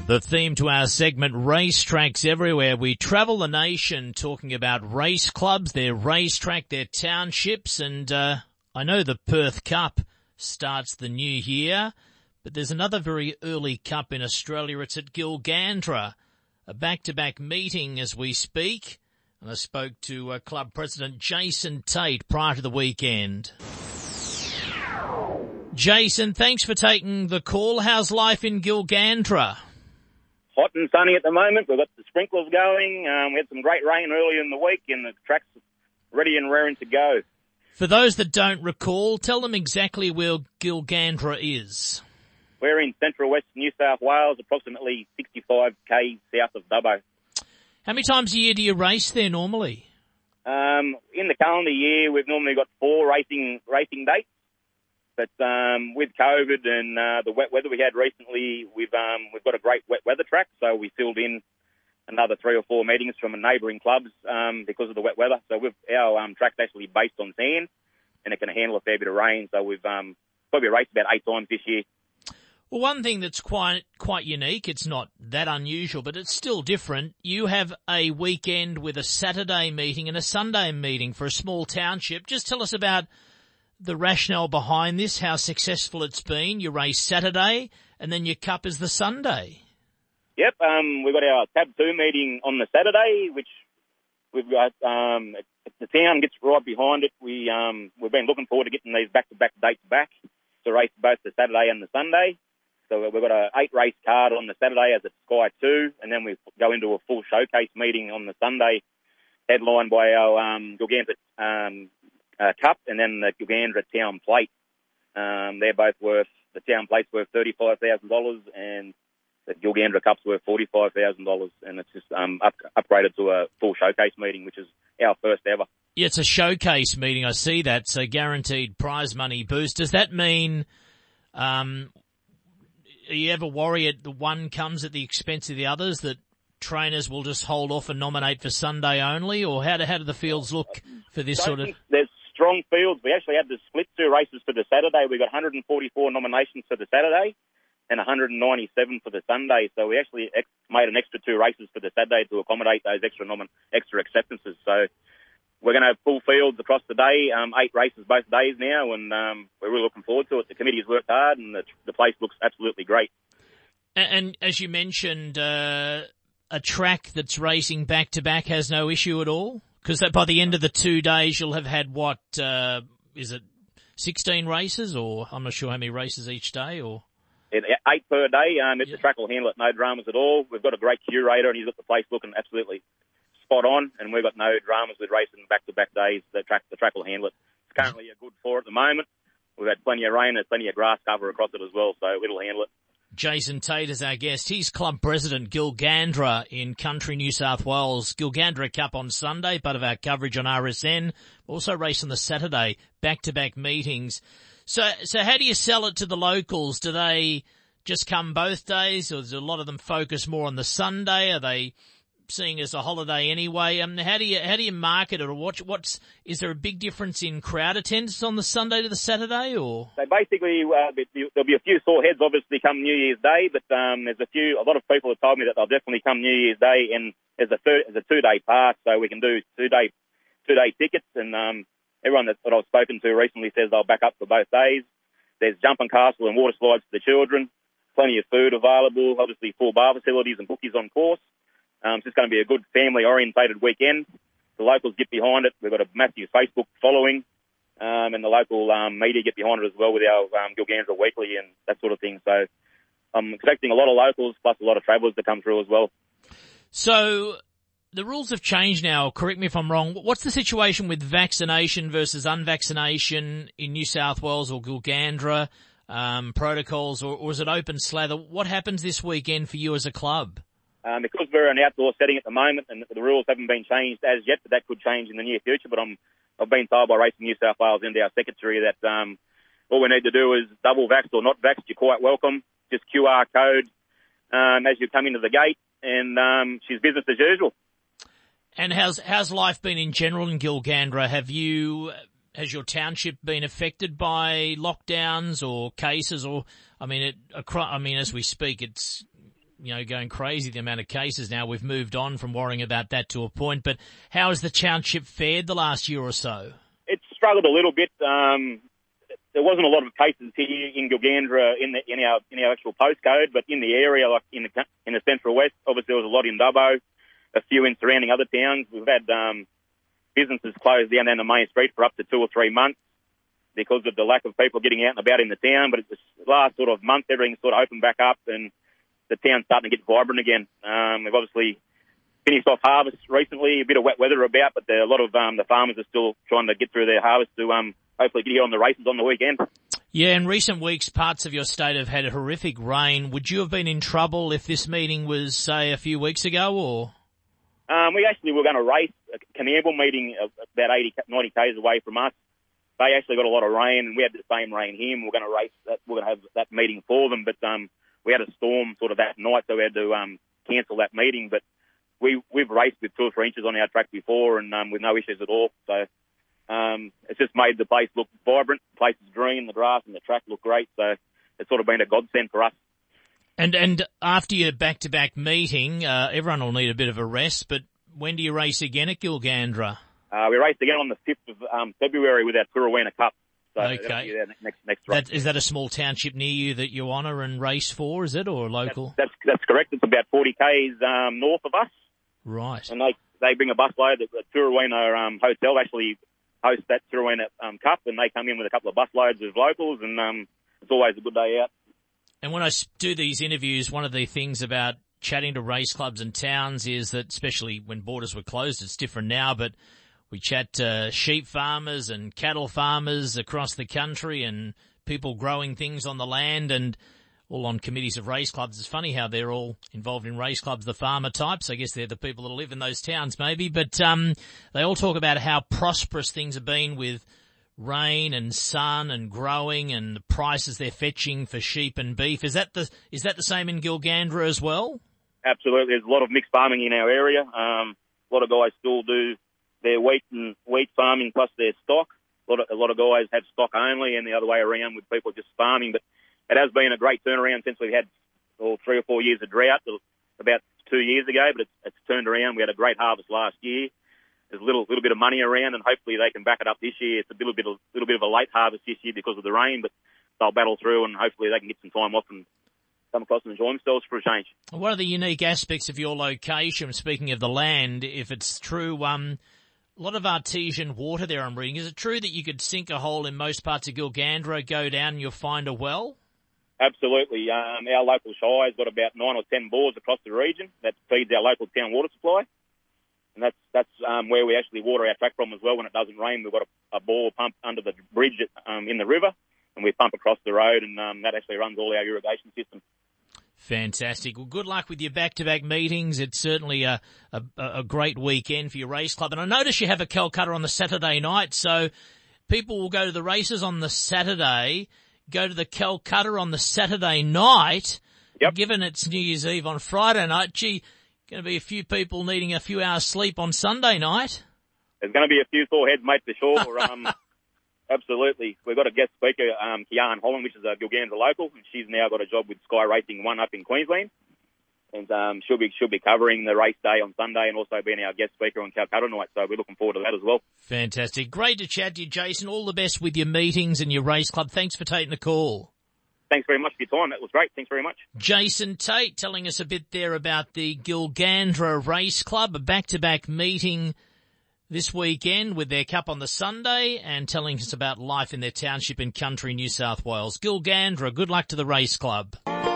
The theme to our segment, Racetracks Everywhere. We travel the nation talking about race clubs, their racetrack, their townships, and I know the Perth Cup starts the new year, but there's another very early cup in Australia. It's at Gilgandra, a back-to-back meeting as we speak, and I spoke to club president Jason Tate prior to the weekend. Jason, thanks for taking the call. How's life in Gilgandra? Hot and sunny at the moment. We've got the sprinklers going. We had some great rain earlier in the week, and the track's ready and raring to go. For those that don't recall, tell them exactly where Gilgandra is. We're in central west New South Wales, approximately 65 km south of Dubbo. How many times a year do you race there normally? In the calendar year, we've normally got 4 racing dates. But with COVID and the wet weather we had recently, we've got a great wet weather track, so we filled in another 3 or 4 meetings from neighbouring clubs because of the wet weather. So our track's actually based on sand, and it can handle a fair bit of rain. So we've probably raced about 8 times this year. Well, one thing that's quite unique, it's not that unusual, but it's still different. You have a weekend with a Saturday meeting and a Sunday meeting for a small township. Just tell us about the rationale behind this, how successful it's been. You race Saturday and then your cup is the Sunday. Yep, we've got our Tab 2 meeting on the Saturday, which we've got, the town gets right behind it. We've been looking forward to getting these back-to-back dates back to race both the Saturday and the Sunday. So we've got a 8-race card on the Saturday as it's Sky 2, and then we go into a full showcase meeting on the Sunday, headlined by our Gilgandra Cup and then the Gilgandra Town Plate. They're both worth, the Town Plate's worth $35,000 and the Gilgandra Cup's worth $45,000, and it's just upgraded to a full showcase meeting, which is our first ever. Yeah, it's a showcase meeting. I see that. So guaranteed prize money boost. Does that mean, you ever worry the one comes at the expense of the others, that trainers will just hold off and nominate for Sunday only, or how do the fields look for this sort of? There's strong fields. We actually had to split 2 races for the Saturday. We got 144 nominations for the Saturday and 197 for the Sunday. So we actually made an extra 2 races for the Saturday to accommodate those extra acceptances. So we're going to have full fields across the day, 8 races both days now, and we're really looking forward to it. The committee's worked hard, and the place looks absolutely great. And as you mentioned, a track that's racing back-to-back has no issue at all? Because by the end of the 2 days, you'll have had, what, is it 16 races, or I'm not sure how many races each day, or? 8 per day. The track will handle it, no dramas at all. We've got a great curator, and he's got the place looking absolutely spot on, and we've got no dramas with racing back-to-back days. The track will handle it. It's currently a good 4 at the moment. We've had plenty of rain, there's plenty of grass cover across it as well, so it'll handle it. Jason Tate is our guest. He's club president, Gilgandra in country New South Wales. Gilgandra Cup on Sunday, part of our coverage on RSN. Also race on the Saturday, back-to-back meetings. So how do you sell it to the locals? Do they just come both days, or does a lot of them focus more on the Sunday? Are they seeing as a holiday anyway? How do you market it, or is there a big difference in crowd attendance on the Sunday to the Saturday, or? So basically, there'll be a few sore heads obviously come New Year's Day, but there's a lot of people have told me that they'll definitely come New Year's Day, and there's a 2-day pass, so we can do 2-day tickets, and everyone that I've spoken to recently says they'll back up for both days. There's jumping castle and water slides for the children, plenty of food available, obviously full bar facilities and bookies on course. It's just going to be a good family-orientated weekend. The locals get behind it. We've got a massive Facebook following, and the local media get behind it as well with our Gilgandra Weekly and that sort of thing. So I'm expecting a lot of locals plus a lot of travellers to come through as well. So the rules have changed now. Correct me if I'm wrong. What's the situation with vaccination versus unvaccination in New South Wales or Gilgandra, protocols, or is it open slather? What happens this weekend for you as a club? Because we're an outdoor setting at the moment and the rules haven't been changed as yet, but that could change in the near future. But I've been told by Racing New South Wales and our secretary that all we need to do is double vaxxed or not vaxxed. You're quite welcome. Just QR code as you come into the gate, and she's business as usual. And how's life been in general in Gilgandra? Has your township been affected by lockdowns or cases, or as we speak, it's going crazy, the amount of cases now. We've moved on from worrying about that to a point. But how has the township fared the last year or so? It's struggled a little bit. There wasn't a lot of cases here in Gilgandra in our actual postcode, but in the area, like in the central west, obviously there was a lot in Dubbo, a few in surrounding other towns. We've had businesses closed down the main street for up to 2 or 3 months because of the lack of people getting out and about in the town. But it's the last sort of month, everything's sort of opened back up and the town's starting to get vibrant again. We've obviously finished off harvest recently, a bit of wet weather about, but a lot of the farmers are still trying to get through their harvest to hopefully get here on the races on the weekend. Yeah, in recent weeks, parts of your state have had a horrific rain. Would you have been in trouble if this meeting was, say, a few weeks ago, or? We actually were going to race a Coonamble meeting about 90 k's away from us. They actually got a lot of rain, and we had the same rain here, and we're going to race that. We're going to have that meeting for them, but we had a storm sort of that night, so we had to cancel that meeting. But we've raced with 2 or 3 inches on our track before, and with no issues at all. So it's just made the place look vibrant. The place is green, the grass and the track look great. So it's sort of been a godsend for us. And after your back-to-back meeting, everyone will need a bit of a rest, but when do you race again at Gilgandra? We raced again on the 5th of February with our Turawina Cup. So okay. Next race. Is that a small township near you that you honour and race for, is it, or local? That's correct. It's about 40 k's north of us. Right. And they bring a busload. The Turawina hotel actually hosts that Turawina Cup, and they come in with a couple of busloads of locals, and it's always a good day out. And when I do these interviews, one of the things about chatting to race clubs and towns is that, especially when borders were closed, it's different now, but we chat to sheep farmers and cattle farmers across the country and people growing things on the land and all on committees of race clubs. It's funny how they're all involved in race clubs, the farmer types. I guess they're the people that live in those towns maybe, but they all talk about how prosperous things have been with rain and sun and growing and the prices they're fetching for sheep and beef. Is that the same in Gilgandra as well? Absolutely. There's a lot of mixed farming in our area. A lot of guys still do their wheat farming plus their stock. A lot of guys have stock only, and the other way around with people just farming. But it has been a great turnaround since we've had 3 or 4 years of drought, about 2 years ago. But it's turned around. We had a great harvest last year. There's a little bit of money around, and hopefully they can back it up this year. It's a little bit of a late harvest this year because of the rain, but they'll battle through, and hopefully they can get some time off and come across and enjoy themselves for a change. What are the unique aspects of your location? Speaking of the land, if it's true, a lot of artesian water there, I'm reading. Is it true that you could sink a hole in most parts of Gilgandra, go down and you'll find a well? Absolutely. Our local shire's got about 9 or 10 bores across the region that feeds our local town water supply. And that's where we actually water our track from as well. When it doesn't rain, we've got a bore pump under the bridge in the river, and we pump across the road, and that actually runs all our irrigation system. Fantastic. Well, good luck with your back-to-back meetings. It's certainly a great weekend for your race club. And I notice you have a Calcutta on the Saturday night, so people will go to the races on the Saturday, go to the Calcutta on the Saturday night. Yep. Given it's New Year's Eve on Friday night, going to be a few people needing a few hours sleep on Sunday night. There's going to be a few sore heads, mate, for sure. Absolutely. We've got a guest speaker, Kian Holland, which is a Gilgandra local, and she's now got a job with Sky Racing 1 up in Queensland. And she'll be covering the race day on Sunday and also being our guest speaker on Calcutta night. So we're looking forward to that as well. Fantastic. Great to chat to you, Jason. All the best with your meetings and your race club. Thanks for taking the call. Thanks very much for your time. That was great. Thanks very much. Jason Tate telling us a bit there about the Gilgandra Race Club, a back-to-back meeting this weekend with their cup on the Sunday and telling us about life in their township in country New South Wales. Gilgandra, good luck to the race club.